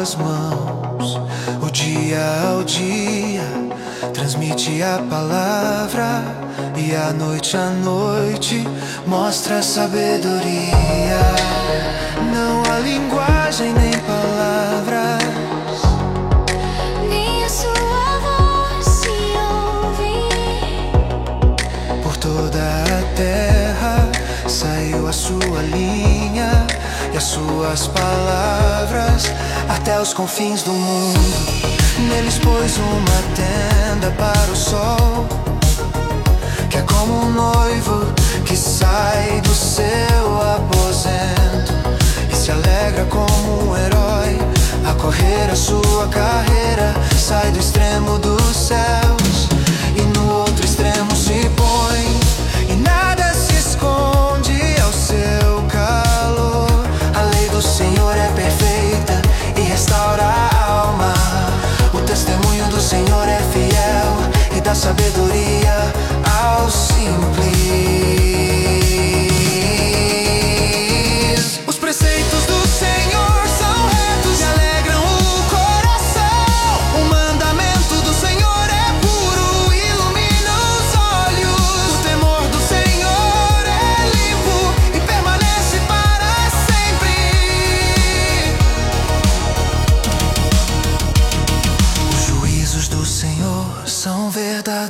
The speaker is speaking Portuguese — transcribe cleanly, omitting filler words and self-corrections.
suas mãos. O dia ao dia transmite a palavra, e a noite mostra a sabedoria. Não há linguagem nem palavras, nem a sua voz se ouve. por toda a terra saiu a sua linha, e as suas palavras até os confins do mundo. Neles pôs uma tenda para o sol, que é como um noivo que sai do seu aposento e se alegra como um herói a correr a sua carreira. Sai do extremo dos céus e no outro extremo se põe, e nada se esconde ao seu calor. A lei do Senhor é perfeita e restaura a alma. O testemunho do Senhor é fiel e dá sabedoria ao simples.